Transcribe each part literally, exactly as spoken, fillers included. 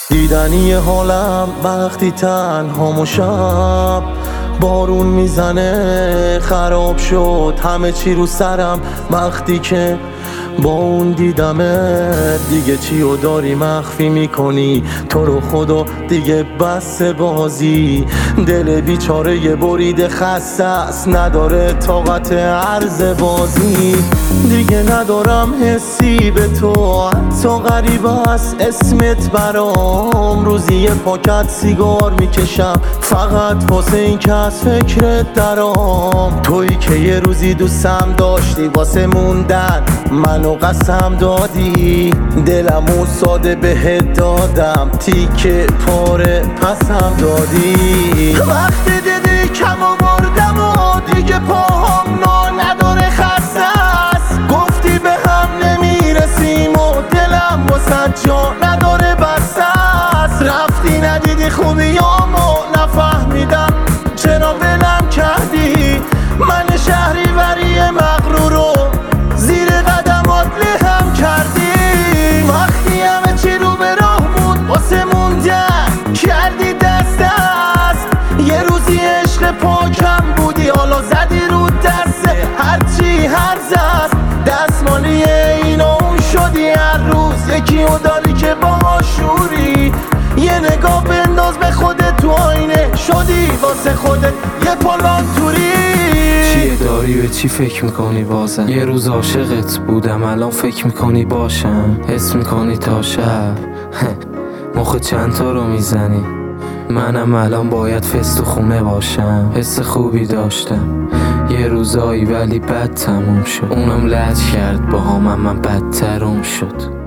دیدنی حالم وقتی تنها شب، بارون میزنه خراب شد همه چی رو سرم. وقتی که با اون دیدمه دیگه چی رو داری مخفی میکنی؟ تو رو خدا دیگه بس بازی. دل بیچاره یه بریده خسته است، نداره طاقت عرض بازی. دیگه ندارم حسی به تو، حتی غریبه است اسمت برام. روزی یه پاکت سیگار میکشم فقط واسه این که از فکرت درام. تویی که یه روزی دوستم داشتی واسه موندن منو قسم دادی. دلمو ساده بهت دادم تیکه پاره پسم دادی. وقتی دیدی کم آوردم و دیگه پاهم نا نداره خسته است، گفتی به هم نمیرسیم و دلم واسه جا نداره بسته است. رفتی ندیدی خوبیامو نفهمیدم چرا ولم کردی. من شهریوری مغرور رو زیر قدمات لهم کردی. وقتی همه چی رو به راه بود واسه موندن کردی دست دست. یه روزی عشق پاکم بودی حالا زدی رو دست هرچی هرز است. دستمالی این اون شدی هر روز یکی رو داری که با شوری. یه نگاه بنداز به خودت تو آینه شدی واسه خودت یه پالان توری. چیه داری به چی فکر میکنی بازم؟ یه روز عاشقت بودم الان فکر میکنی باشم. حس میکنی تا شب مخ چند تا رو میزنی. منم الان باید فست و خونه باشم. حس خوبی داشتم یه روزایی ولی بد تموم شد. اونم لج کرد با هم من بدترم شد.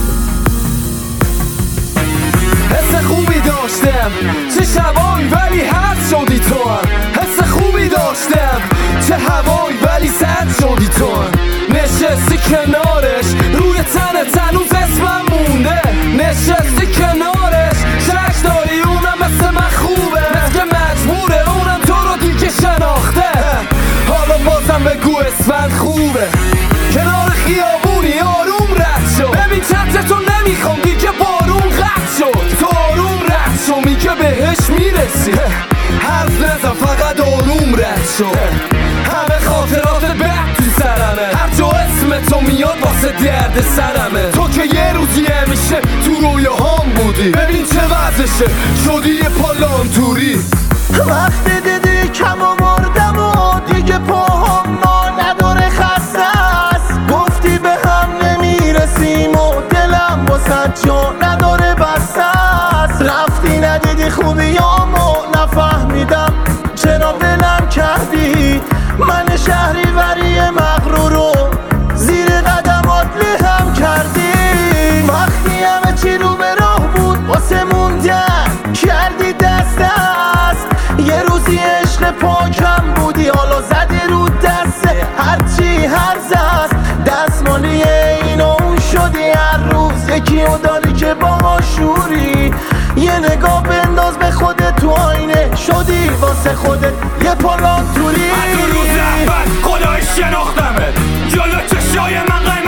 حس خوبی داشتم چه شبایی ولی هرد شدی تو هم. حس خوبی داشتم چه هوایی ولی سرد شدی تو هم. نشستی کنارش روی تنت هنوز اسمم مونده. نشستی کنارش شک داری اونم مثل من خوبه، مثل که مجبوره اونم تو رو دیگه شناخته. حالا بازم بگو اسفند خوبه. کنار خیابونی آروم رد شد، ببین چترتو نمیخوام دیگه بارون قطع شد. تو آروم رد شو میگه بهش میرسی. حرف نزن فقط آروم رد شد. همه خاطرات بد تو سرمه، هر جا اسم تو میاد واسه درد سرمه. تو که یه روزی همیشه تو رویاهام بودی، ببین چه وضعشه شدی یه پالان توری. وقتی دیدی کم آوردم و دیگه پاهم نا نداره خسته است، گفتی به هم نمیرسیم و دلم واسه جا نداره بسته است. رفتی ندیدی خوبیامو نفهمیدم چرا ولم کردی. من شهریوری مغرور رو زیر قدمات لهم کردی. وقتی همه چی رو به راه بود واسه موندن کردی دست دست. یه روزی عشق پاکم بودی حالا زدی رو دست هرچی هرز است. دستمالی این اون شدی هر روز یکی رو داری که با شوری. یه نگاه بنداز به خودت تو آینه شدی واسه خودت یه پالان توری. از اون روز اول خدایش شناختمت جلو چشای من